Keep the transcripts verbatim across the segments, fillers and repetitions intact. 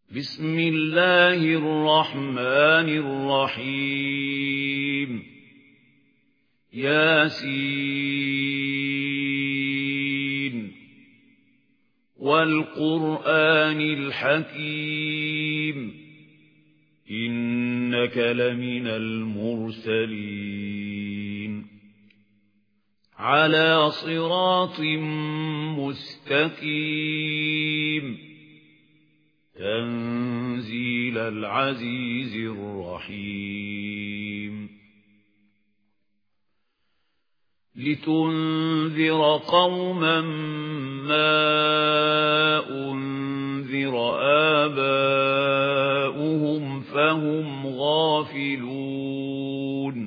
بسم الله الرحمن الرحيم ياسين والقرآن الحكيم إنك لمن المرسلين على صراط مستقيم تنزيل العزيز الرحيم لتنذر قوما ما أنذر آباؤهم فهم غافلون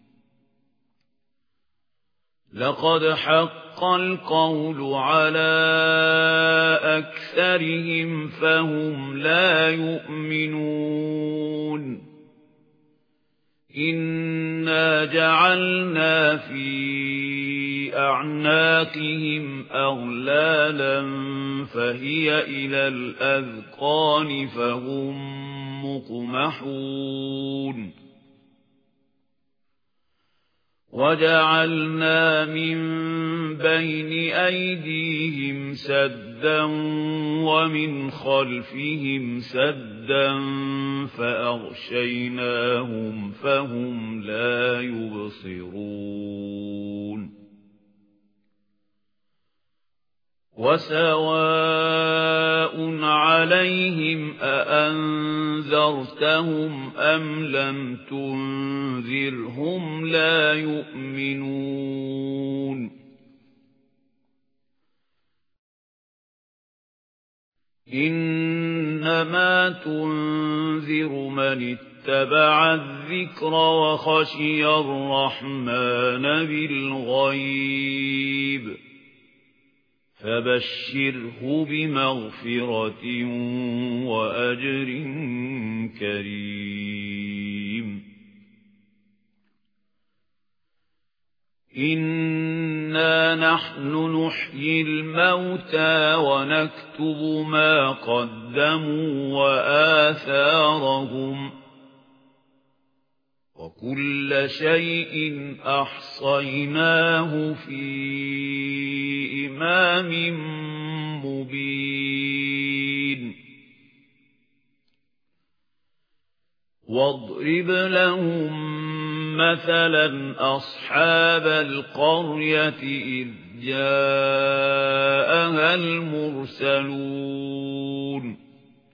لقد حق القول على أكثرهم فهم لا يؤمنون إنا جعلنا في أعناقهم أغلالا فهي إلى الأذقان فهم مقمحون وجعلنا من بين أيديهم سدا ومن خلفهم سدا فأغشيناهم فهم لا يبصرون وسواء عليهم أأنذرتهم أم لم تنذرهم لا يؤمنون إنما تنذر من اتبع الذكر وخشي الرحمن بالغيب فبشره بمغفرة وأجر كريم إنا نحن نحيي الموتى ونكتب ما قدموا وآثارهم وكل شيء أحصيناه في إمام مبين واضرب لهم مثلا أصحاب القرية إذ جاءها المرسلون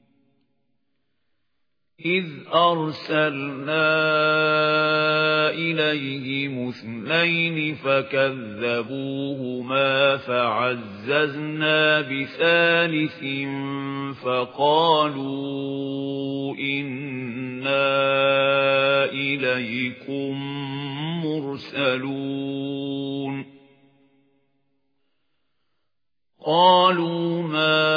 إذ أرسلنا إليهم اثنين فكذبوهما فعززنا بثالث فقالوا إنا إليكم مرسلون قالوا ما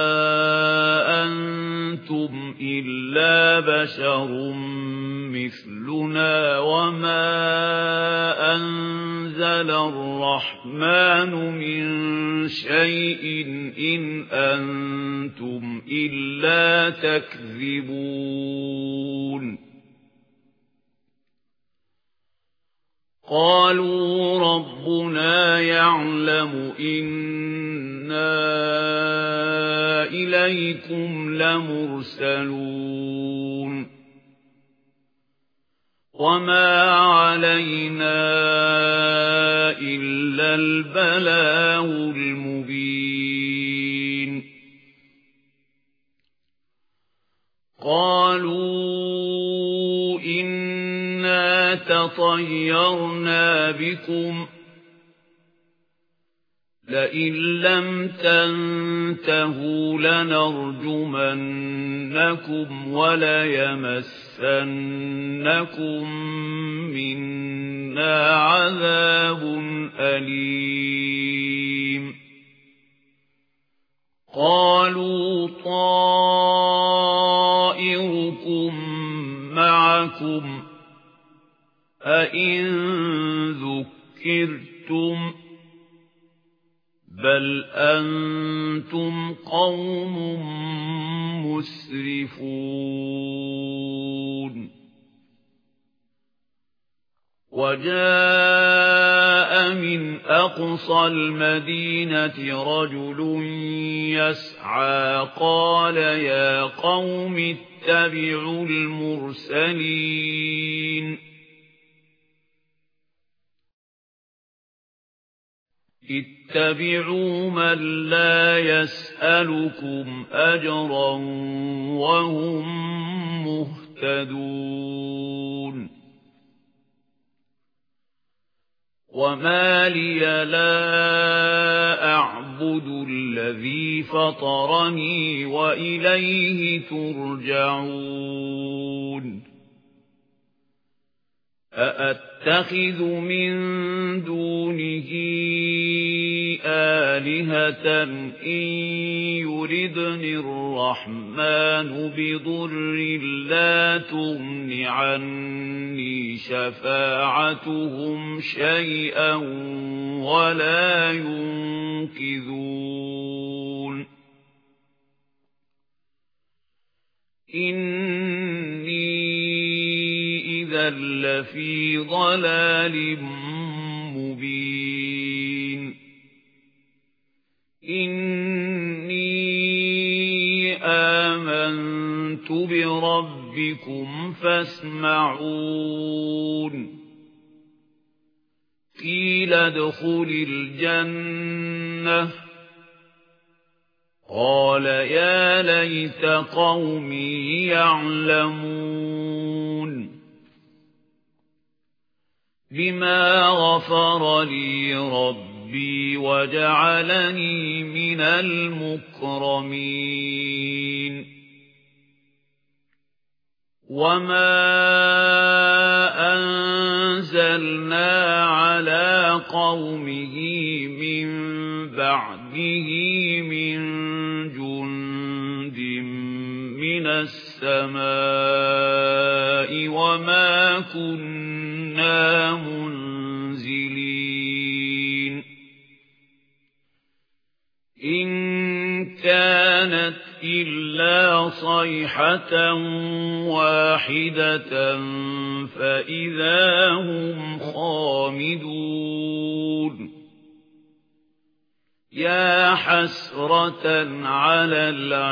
أنتم إلا بشر مثلنا وما أنزل الرحمن من شيء إن أنتم إلا تكذبون قالوا ربنا يعلم إنا إليكم لمرسلون وما علينا إلا البلاغ المبين قالوا إنا تطيرنا بكم لئن لم تنتهوا لنرجمنكم وليمسنكم منا عذاب أليم قالوا طائركم معكم أئن ذكرتم بل أنتم قوم مسرفون وجاء من أقصى المدينة رجل يسعى قال يا قوم اتبعوا المرسلين اتبعوا من لا يسألكم أجرا وهم مهتدون وما لي لا أعبد الذي فطرني وإليه ترجعون أأتخذ من دونه آلهة إن يردني الرحمن بضر لا تغن عني شفاعتهم شيئا ولا ينقذون إني إذا لفي ضلال مبين إني آمنت بربكم فاسمعون قيل ادخل الجنة قال يا ليت قومي يعلمون بما غفر لي ربي وجعلني من المكرمين وما أنزلنا على قومه من بعده من جند من السماء وما كنا منزلين إن كانت إلا صيحة واحدة فإذا هم خامدون يا حسرة على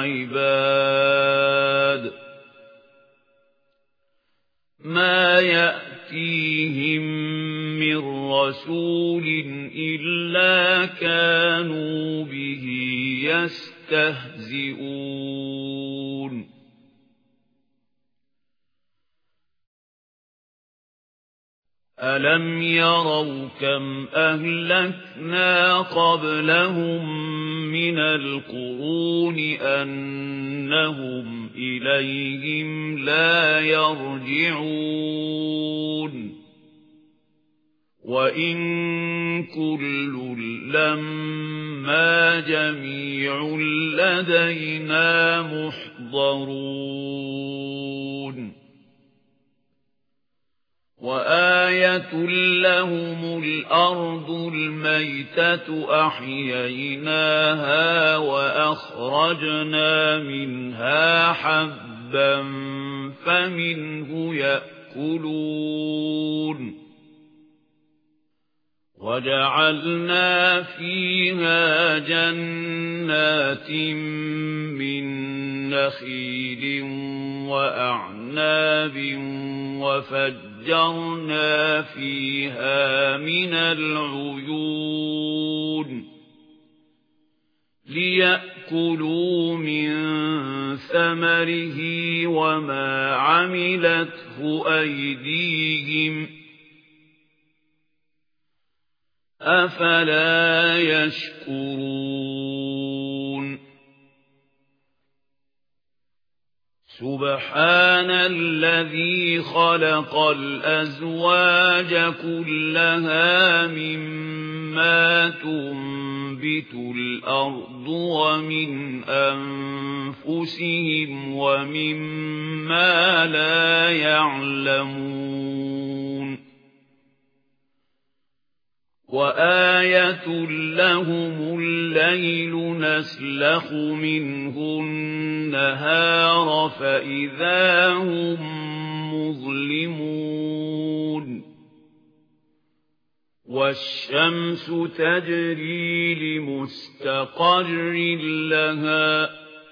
العباد ما يأتيهم من رسول إلا كانوا به يستهزئون ألم يروا كم أهلكنا قبلهم من القرون أنهم إليهم لا يرجعون وإن كل لما جميع لدينا محضرون وآية لهم الأرض الميتة أحييناها وأخرجنا منها حبا فمنه يأكلون وجعلنا فيها جنات من نخيل وأعناب وفجرنا فيها من العيون ليأكلوا من ثمره وما عملته أيديهم أفلا يشكرون سبحان الذي خلق الأزواج كلها مما تنبت الأرض ومن أنفسهم ومما لا يعلمون وآية لهم الليل نسلخ منه النهار فإذا هم مظلمون والشمس تجري لمستقر لها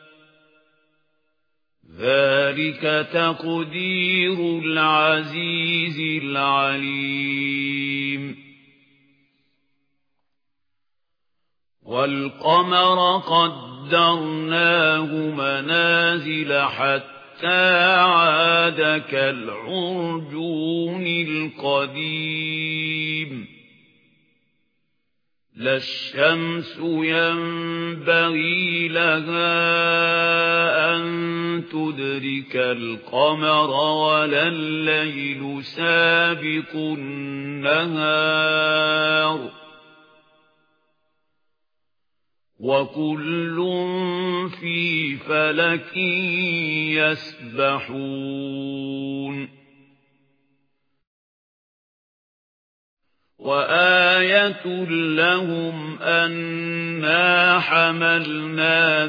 ذلك تقدير العزيز العليم والقمر قدرناه منازل حتى عاد كالعرجون القديم لا الشمس ينبغي لها أن تدرك القمر ولا الليل سابق النهار وكل في فلك يسبحون وآية لهم أنا حملنا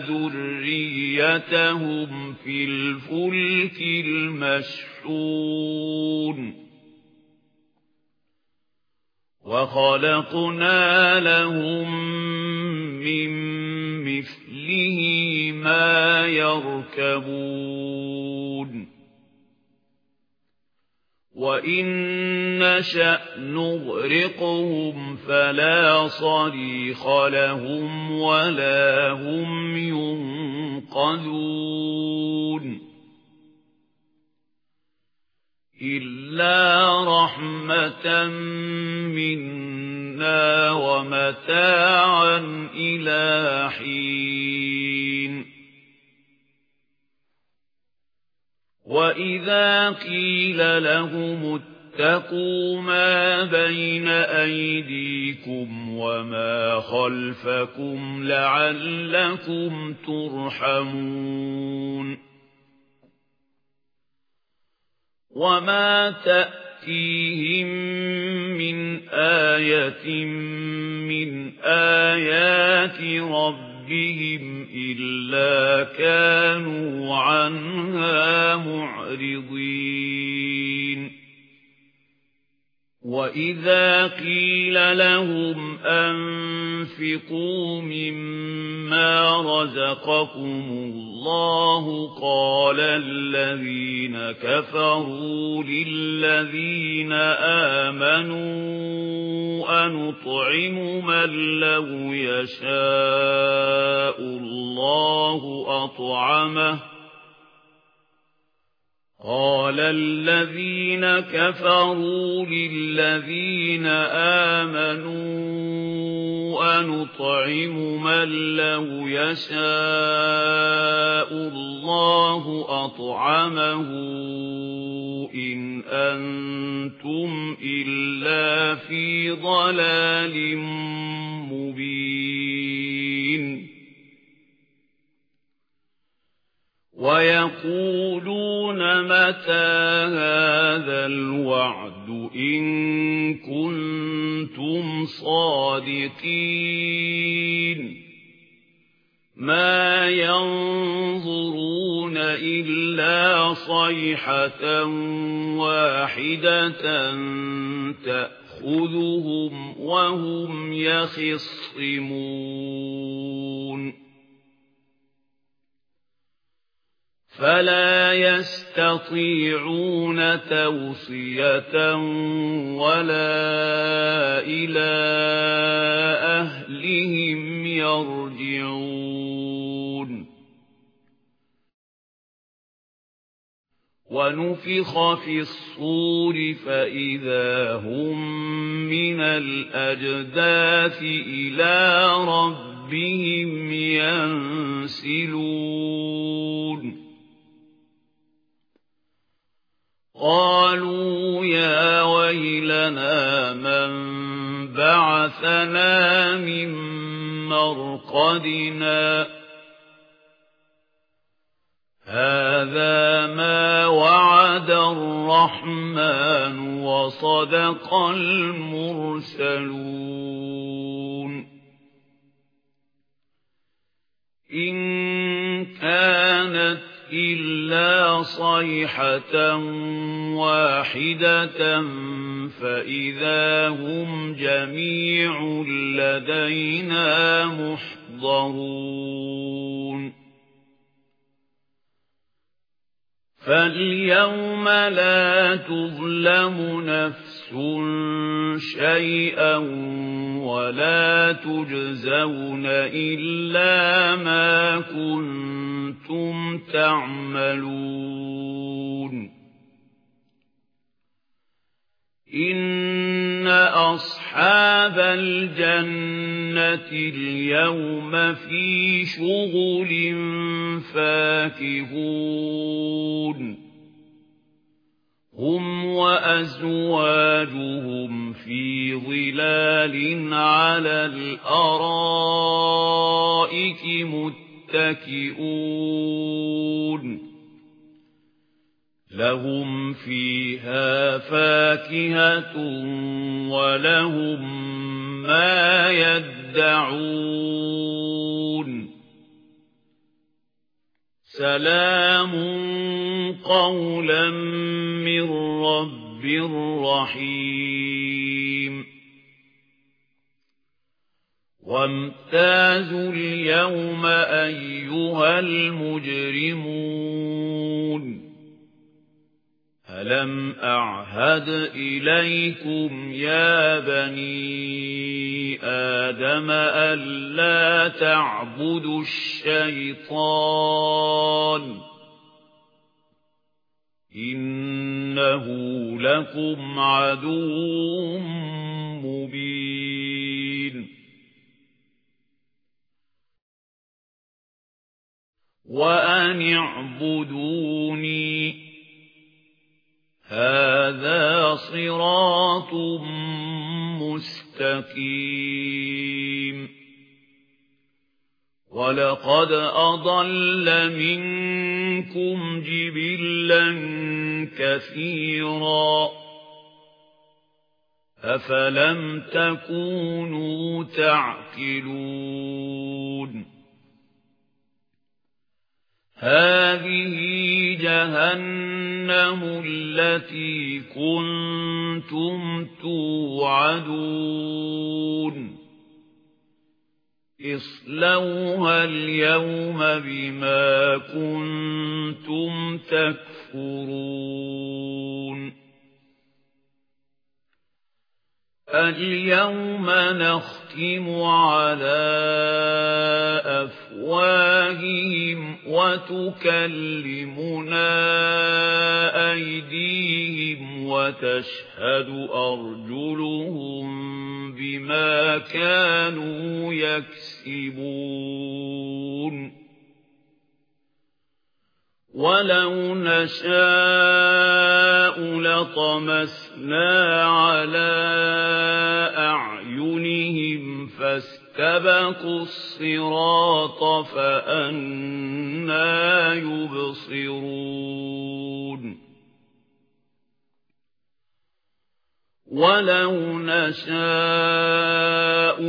ذريتهم في الفلك المشحون وخلقنا لهم من مثله ما يركبون وإن نشأ نغرقهم فلا صريخ لهم ولا هم ينقذون إلا رحمة منا ومتاعا إلى حين وإذا قيل لهم اتقوا ما بين أيديكم وما خلفكم لعلكم ترحمون وما تأتيهم من آية من آيات ربهم إلا كانوا عنها معرضين وإذا قيل لهم أنفقوا مما رزقكم الله قال الذين كفروا للذين آمنوا أنطعم من لو يشاء الله أطعمه قال الذين كفروا للذين آمنوا أنطعم من لو يشاء الله أطعمه إن أنتم إلا في ضلال مبين ويقولون متى هذا الوعد إن كنتم صادقين ما ينظرون إلا صيحة واحدة تأخذهم وهم يخصمون فلا يستطيعون توصية ولا إلى أهلهم يرجعون ونفخ في الصور فإذا هم من الأجداث إلى ربهم ينسلون قالوا يا ويلنا من بعثنا من مرقدنا هذا ما وعد الرحمن وصدق وصدق المرسلون إن كانت إلا صيحة واحدة فإذا هم جميع لدينا محضرون فاليوم لا تظلم نفس شيئا ولا تجزون إلا ما كنتم تعملون إن أصحاب الجنة اليوم في شغل فاكهون هم وأزواجهم في ظلال على الأرائك متكئون لهم فيها فاكهة ولهم ما يدعون سلام قولا من رب رحيم وامتازوا اليوم أيها المجرمون ألم أعهد إليكم يا بني آدم ألا تعبدوا الشيطان إنه لكم عدو مبين وأن اعبدوني هذا صراط مستقيم ولقد أضل منكم جبلا كثيرا أفلم تكونوا تعقلون هذه جهنم التي كنتم توعدون اصلوها اليوم بما كنتم تكفرون اليوم نختم على أفواههم وتكلمنا أيديهم وتشهد أرجلهم بما كانوا يكسبون ولو نشاء لطمسنا على أعينهم فاستبقوا الصراط فأنى يبصرون ولو نشاء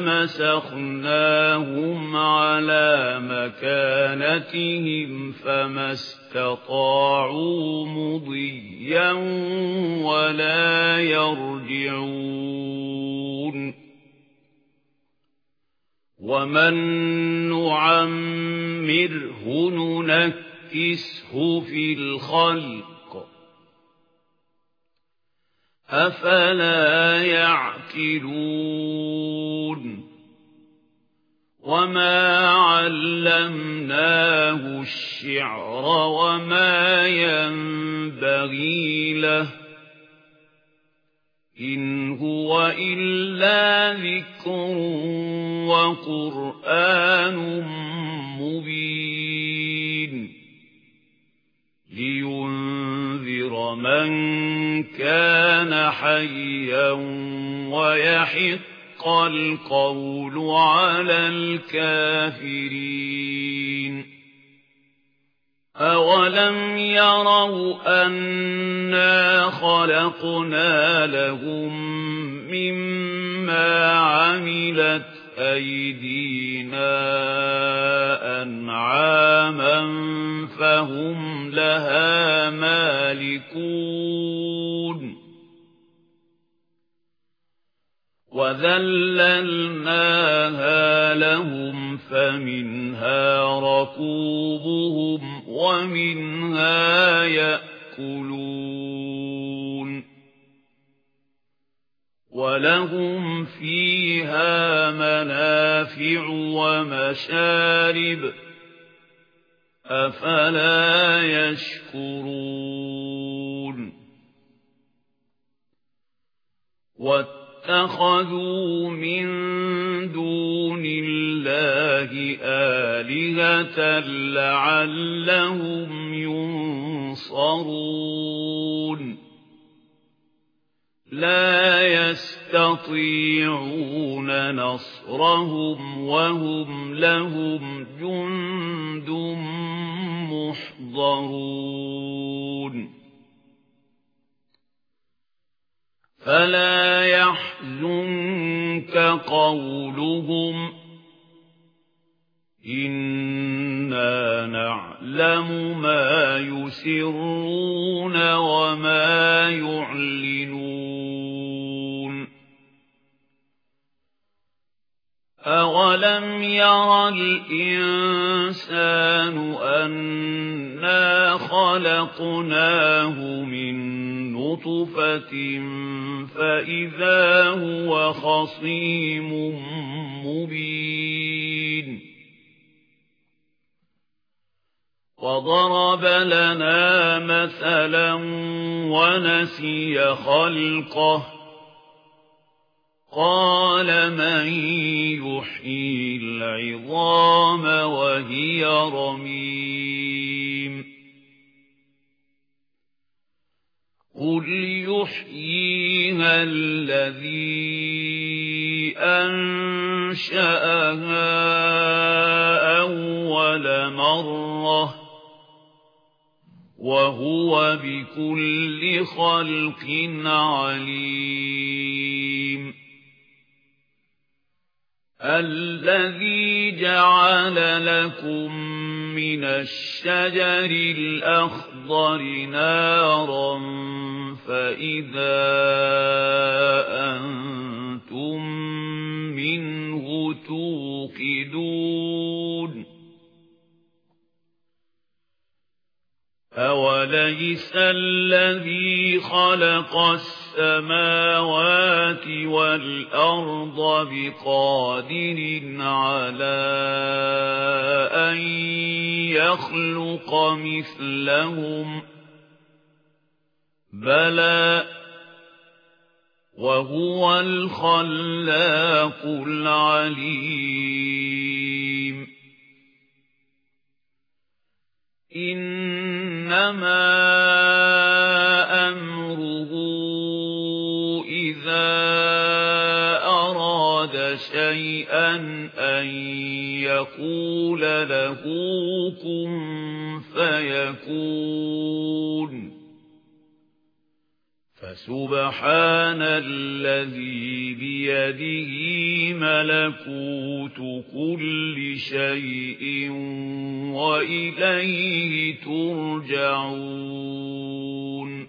لمسخناهم على مكانتهم فما استطاعوا مضيا ولا يرجعون ومن نعمره ننكسه في الخلق أفلا يعقلون وما علمناه الشعر وما ينبغي له إن هو إلا ذكر وقرآن مبين لينذر من كان حيا ويحق القول على الكافرين أو أَوَلَمْ يَرَوْا أَنَّا خَلَقْنَا لَهُم مِّمَّا عَمِلَتْ أَيْدِينَا أَنْعَامًا فَهُمْ لَهَا مَالِكُونَ وَذَلَّلْنَاهَا لَهُمْ فَمِنْهَا رَكُوبُهُمْ وَمِنْهَا يَأْكُلُونَ وَلَهُمْ فِيهَا مَنَافِعُ وَمَشَارِبُ أَفَلَا يَشْكُرُونَ وَاتَّخَذُوا مِن دُونِ اللَّهِ آلِهَةً لَّعَلَّهُمْ يُنصَرُونَ لَا يَسْتَطِيعُونَ نَصْرَهُمْ وَهُمْ لَهُمْ جُندٌ مُّحْضَرُونَ فَلَا يَحْزُنكَ قَوْلُهُمْ إِنَّا نَعْلَمُ مَا يُسِرُّونَ وَمَا يُعْلِنُونَ أَوَلَمْ يَرَ الْإِنسَانُ أَنَّا خَلَقْنَاهُ مِن نُّطْفَةٍ فَإِذَا هُوَ خَصِيمٌ مُّبِينٌ وَضَرَبَ لَنَا مَثَلًا وَنَسِيَ خَلْقَهُ قَالَ مَن يُحْيِي الْعِظَامَ وَهِيَ رَمِيمٌ قُلْ يُحْيِيهَا الَّذِي أَنشَأَهَا أَوَّلَ مَرَّةٍ وَهُوَ بِكُلِّ خَلْقٍ عَلِيمٌ الَّذِي جَعَلَ لَكُم مِّنَ الشَّجَرِ الْأَخْضَرِ نَارًا فَإِذَا أَنتُم مِّنْهُ تُوقِدُونَ أَوَلَيْسَ الَّذِي خَلَقَ السَّمَاوَاتِ وَالْأَرْضَ بِقَادِرٍ عَلَىٰ أَن يَخْلُقَ مِثْلَهُم بَلَىٰ وَهُوَ الْخَلَّاقُ الْعَلِيمُ إِنَّمَا أَمْرُهُ إِذَا أَرَادَ شَيْئًا أَن يَقُولَ لَهُ كُن فَيَكُونُ فَسُبْحَانَ الَّذِي بِيَدِهِ مَلَكُوتُ كُلِّ شَيْءٍ وَإِلَيْهِ تُرْجَعُونَ